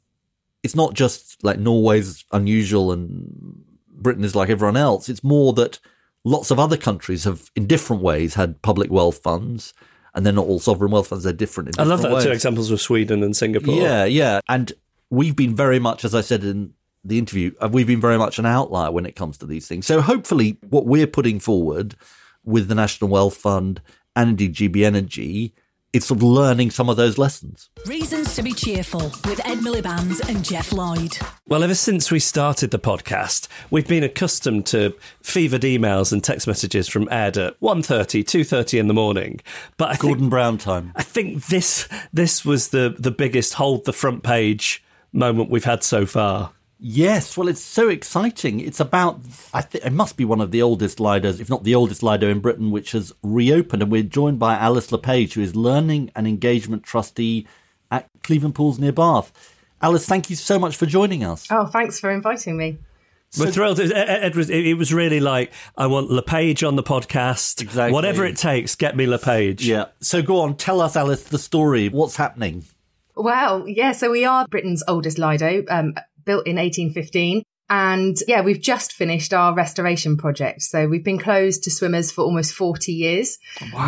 it's not just like Norway's unusual and Britain is like everyone else. It's more that lots of other countries have, in different ways, had public wealth funds, and they're not all sovereign wealth funds. They're different in different ways. I love that 2 examples of Sweden and Singapore. Yeah. And we've been very much, as I said in the interview, we've been very much an outlier when it comes to these things. So hopefully what we're putting forward with the National Wealth Fund and indeed GB Energy, it's sort of learning some of those lessons. Reasons to be cheerful with Ed Miliband and Jeff Lloyd. Well, ever since we started the podcast, we've been accustomed to fevered emails and text messages from Ed at 1:30, 2:30 in the morning. But Gordon Brown time. I think this was the biggest hold the front page moment we've had so far. Yes, well, it's so exciting. It's about, it must be one of the oldest Lidos, if not the oldest Lido in Britain, which has reopened. And we're joined by Alice LePage, who is Learning and Engagement Trustee at Cleveland Pools near Bath. Alice, thank you so much for joining us. Oh, thanks for inviting me. We're thrilled. It was really like, I want LePage on the podcast. Exactly. Whatever it takes, get me LePage. Yeah. So go on, tell us, Alice, the story. What's happening? Well, yeah, so we are Britain's oldest Lido, built in 1815. And yeah, we've just finished our restoration project. So we've been closed to swimmers for almost 40 years.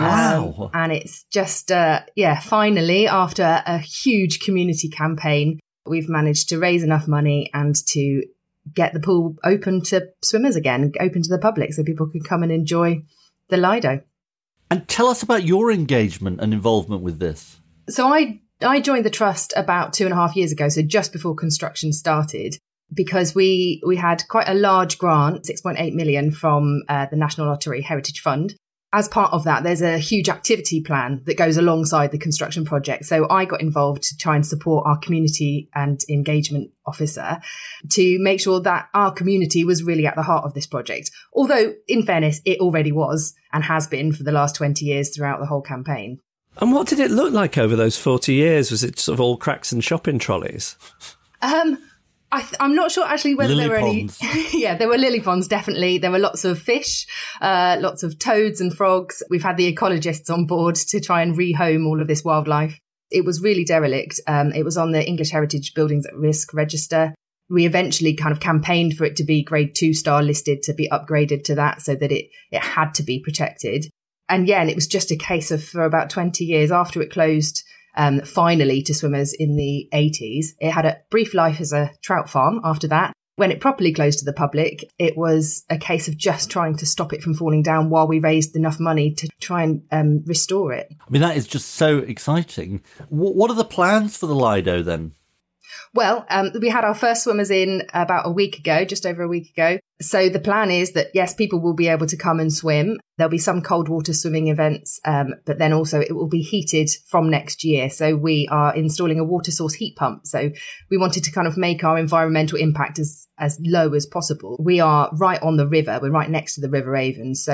Wow. And it's just, finally, after a huge community campaign, we've managed to raise enough money and to get the pool open to swimmers again, open to the public so people can come and enjoy the Lido. And tell us about your engagement and involvement with this. So I joined the trust about 2.5 years ago, so just before construction started, because we had quite a large grant, 6.8 million from the National Lottery Heritage Fund. As part of that, there's a huge activity plan that goes alongside the construction project. So I got involved to try and support our community and engagement officer to make sure that our community was really at the heart of this project. Although, in fairness, it already was and has been for the last 20 years throughout the whole campaign. And what did it look like over those 40 years? Was it sort of all cracks and shopping trolleys? I'm not sure actually whether lily there were ponds. any. Yeah, there were lily ponds, definitely. There were lots of fish, lots of toads and frogs. We've had the ecologists on board to try and rehome all of this wildlife. It was really derelict. It was on the English Heritage Buildings at Risk register. We eventually kind of campaigned for it to be grade 2-star listed, to be upgraded to that so that it had to be protected. And yeah, and it was just a case of, for about 20 years after it closed, finally to swimmers in the 80s, it had a brief life as a trout farm after that. When it properly closed to the public, it was a case of just trying to stop it from falling down while we raised enough money to try and restore it. I mean, that is just so exciting. What are the plans for the Lido then? Well, we had our first swimmers in about a week ago, just over a week ago. So the plan is that, yes, people will be able to come and swim. There'll be some cold water swimming events, but then also it will be heated from next year. So we are installing a water source heat pump. So we wanted to kind of make our environmental impact as low as possible. We are right on the river. We're right next to the River Avon. So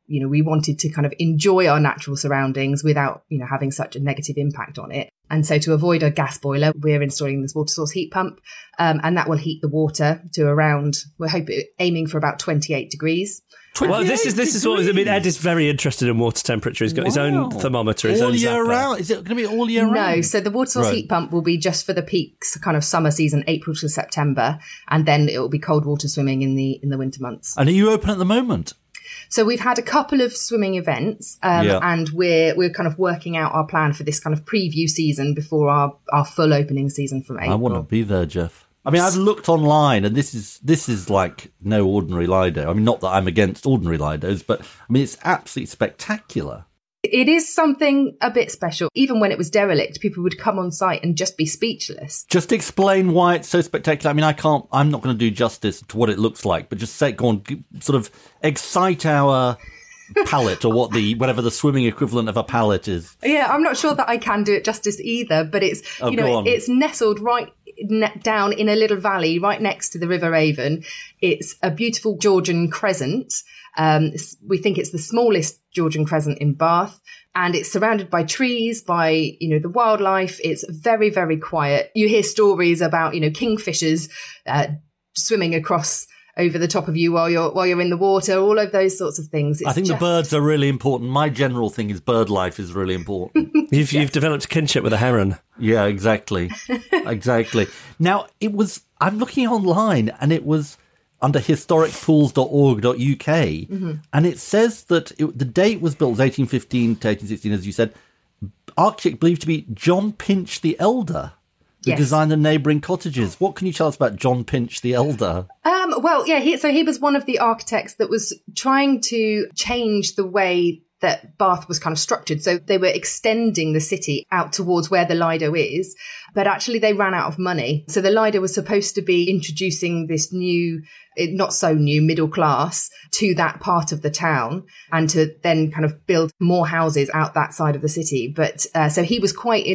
we wanted to kind of enjoy our natural surroundings without, having such a negative impact on it. And so to avoid a gas boiler, we're installing this water source heat pump, and that will heat the water to around, aiming for about 28 degrees. Well, this is what Ed is very interested in water temperature. He's got his own thermometer, his all own year zapper. round. Is it going to be all year round? No, so the water source heat pump will be just for the peaks, kind of summer season, April to September, and then it will be cold water swimming in the winter months. And are you open at the moment? So we've had a couple of swimming events, and we're kind of working out our plan for this kind of preview season before our full opening season from April. I want to be there, Jeff. I mean, I've looked online, and this is like no ordinary Lido. I mean, not that I'm against ordinary Lidos, but I mean, it's absolutely spectacular. It is something a bit special. Even when it was derelict, people would come on site and just be speechless. Just explain why it's so spectacular. I mean, I'm not going to do justice to what it looks like, but just go on, sort of excite our palette, or whatever the swimming equivalent of a palette is. Yeah, I'm not sure that I can do it justice either, but it's, it's nestled right down in a little valley right next to the River Avon. It's a beautiful Georgian crescent. We think it's the smallest Georgian crescent in Bath, and it's surrounded by trees, by, the wildlife. It's very, very quiet. You hear stories about, kingfishers swimming across over the top of you while you're in the water, all of those sorts of things. I think the birds are really important. My general thing is bird life is really important. You've developed kinship with a heron. Yeah, exactly. Exactly. Now, I'm looking online, and it was under historicpools.org.uk, and it says that the date was built was 1815 to 1816, as you said. Architect believed to be John Pinch the Elder, who designed the neighbouring cottages. What can you tell us about John Pinch the Elder? He was one of the architects that was trying to change the way that Bath was kind of structured. So they were extending the city out towards where the Lido is, but actually they ran out of money. So the Lido was supposed to be introducing this new, not so new, middle class to that part of the town, and to then kind of build more houses out that side of the city. But so he was quite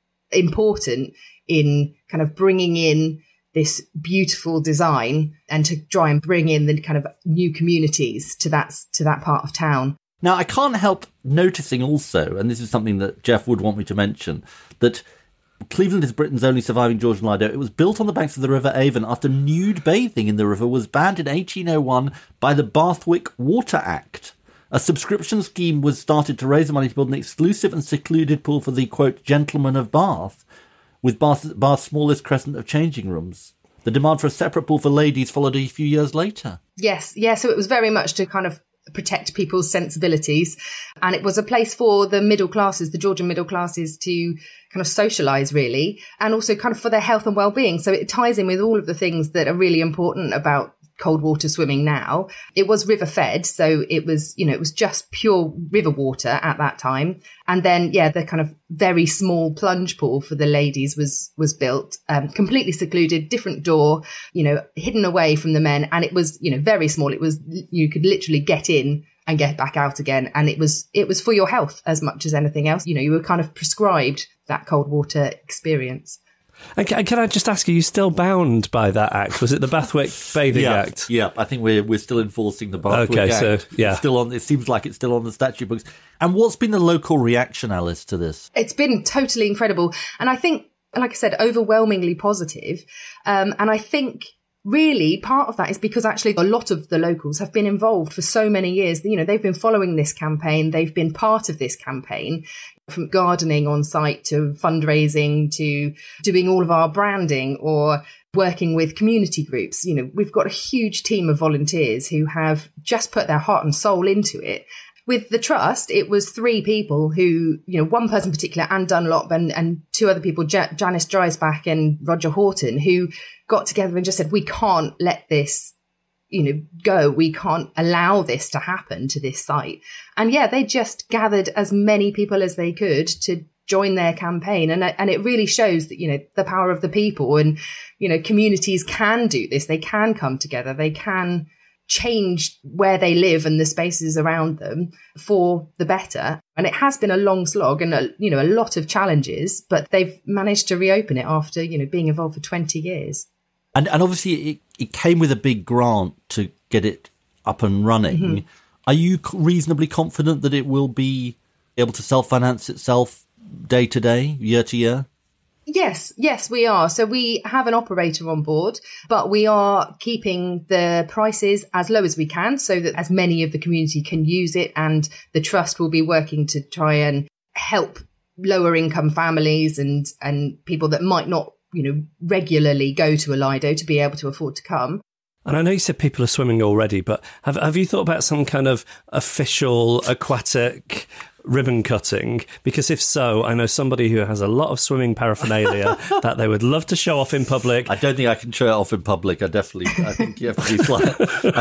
important in kind of bringing in this beautiful design and to try and bring in the kind of new communities to that part of town. Now, I can't help noticing also, and this is something that Jeff would want me to mention, that Cleveland is Britain's only surviving Georgian Lido. It was built on the banks of the River Avon after nude bathing in the river was banned in 1801 by the Bathwick Water Act. A subscription scheme was started to raise the money to build an exclusive and secluded pool for the, quote, gentlemen of Bath, with Bath's smallest crescent of changing rooms. The demand for a separate pool for ladies followed a few years later. Yes, so it was very much to kind of protect people's sensibilities, and it was a place for the middle classes, the Georgian middle classes, to kind of socialise really, and also kind of for their health and well-being. So it ties in with all of the things that are really important about cold water swimming now. It was river fed, so it was just pure river water at that time. And then the kind of very small plunge pool for the ladies was built, completely secluded, different door, hidden away from the men, and it was very small. It was, you could literally get in and get back out again, and it was for your health as much as anything else. You were kind of prescribed that cold water experience. And can I just ask, are you still bound by that act? Was it the Bathwick Bathing Act? Yeah, I think we're still enforcing the Bathwick Act. So, yeah. It's still on. It seems like it's still on the statute books. And what's been the local reaction, Alice, to this? It's been totally incredible. And I think, like I said, overwhelmingly positive. And I think really part of that is because actually a lot of the locals have been involved for so many years. They've been following this campaign. They've been part of this campaign, from gardening on site to fundraising to doing all of our branding or working with community groups. We've got a huge team of volunteers who have just put their heart and soul into it. With the trust, it was 3 people who, one person in particular, Anne Dunlop, and 2 other people, Janice Dreisbach and Roger Horton, who got together and just said, we can't let this go. We can't allow this to happen to this site. And they just gathered as many people as they could to join their campaign. And it really shows that, the power of the people, and, communities can do this. They can come together. They can change where they live and the spaces around them for the better. And it has been a long slog and a lot of challenges, but they've managed to reopen it after, being involved for 20 years. And obviously it came with a big grant to get it up and running. Mm-hmm. Are you reasonably confident that it will be able to self-finance itself day to day, year to year? Yes, we are. So we have an operator on board, but we are keeping the prices as low as we can so that as many of the community can use it, and the trust will be working to try and help lower income families and people that might not, regularly go to a Lido to be able to afford to come. And I know you said people are swimming already, but have you thought about some kind of official aquatic ribbon cutting? Because if so, I know somebody who has a lot of swimming paraphernalia that they would love to show off in public. I don't think I can show it off in public. I think you have to be flat.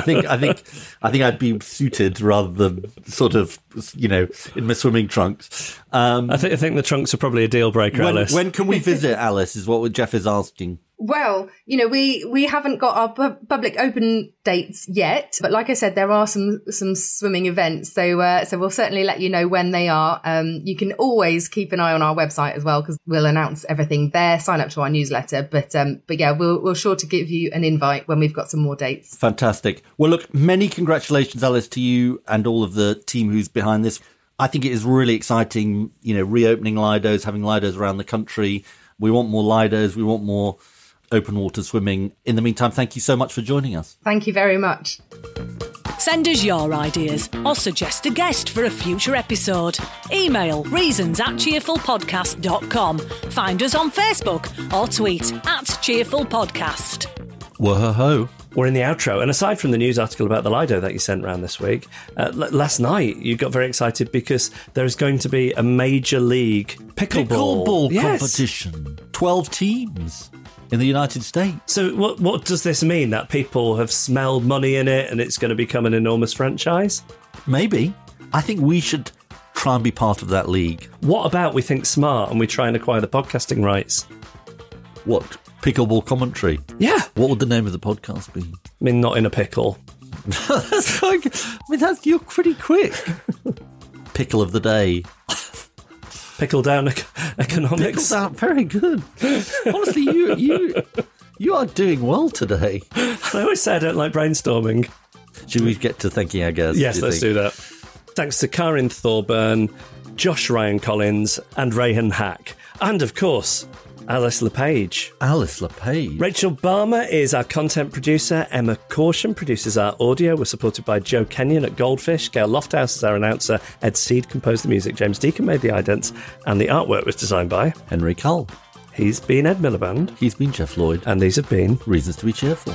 I think I'd be suited rather than sort of, in my swimming trunks. I think the trunks are probably a deal breaker, Alice. When can we visit, Alice, is what Jeff is asking. Well, we haven't got our public open dates yet, but like I said, there are some swimming events. So we'll certainly let you know when they are. You can always keep an eye on our website as well, because we'll announce everything there. Sign up to our newsletter. But yeah, we'll sure to give you an invite when we've got some more dates. Fantastic. Well, look, many congratulations, Alice, to you and all of the team who's behind this. I think it is really exciting, reopening Lidos, having Lidos around the country. We want more Lidos. We want more open water swimming. In the meantime, thank you so much for joining us. Thank you very much. Send us your ideas or suggest a guest for a future episode. Email reasons@cheerfulpodcast.com. Find us on Facebook or tweet @cheerfulpodcast. Whoa-ho-ho. We're in the outro, and aside from the news article about the Lido that you sent around this week, last night you got very excited because there's going to be a Major League Pickleball competition. 12 teams in the United States. So what does this mean? That people have smelled money in it and it's going to become an enormous franchise? Maybe. I think we should try and be part of that league. What about we think smart and we try and acquire the podcasting rights? What? Pickleball commentary? Yeah. What would the name of the podcast be? I mean, not in a pickle. You're pretty quick. Pickle of the day. Pickle down economics. Pickle down, very good. Honestly, you are doing well today. I always say I don't like brainstorming. Should we get to thanking our guests? Yes, let's do that. Thanks to Karin Thorburn, Josh Ryan Collins, and Rayhan Hack. And, of course, Alice LePage. Rachel Balmer is our content producer. Emma Caution produces our audio. We're supported by Joe Kenyon at Goldfish. Gail Lofthouse is our announcer. Ed Seed composed the music. James Deacon made the idents. And the artwork was designed by Henry Cull. He's been Ed Miliband. He's been Jeff Lloyd. And these have been Reasons to be Cheerful.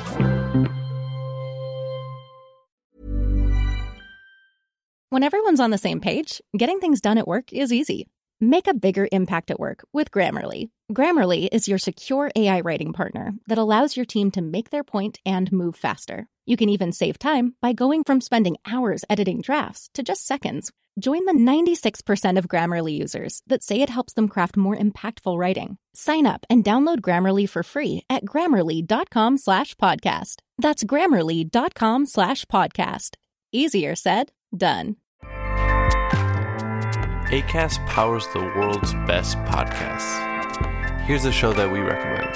When everyone's on the same page, getting things done at work is easy. Make a bigger impact at work with Grammarly. Grammarly is your secure AI writing partner that allows your team to make their point and move faster. You can even save time by going from spending hours editing drafts to just seconds. Join the 96% of Grammarly users that say it helps them craft more impactful writing. Sign up and download Grammarly for free at grammarly.com/podcast. That's grammarly.com/podcast. Easier said, done. Acast powers the world's best podcasts. Here's a show that we recommend.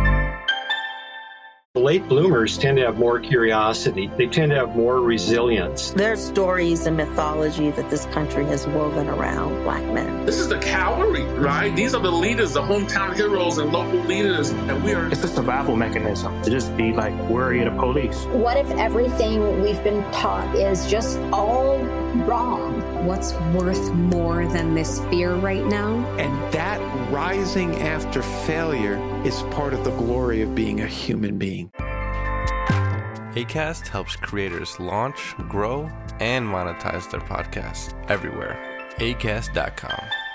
Late bloomers tend to have more curiosity. They tend to have more resilience. There's stories and mythology that this country has woven around Black men. This is the cavalry, right? These are the leaders, the hometown heroes and local leaders. And we are... It's a survival mechanism to just be like worry of the police. What if everything we've been taught is just all wrong? What's worth more than this fear right now? And that rising after failure is part of the glory of being a human being. Acast helps creators launch, grow, and monetize their podcasts everywhere. Acast.com.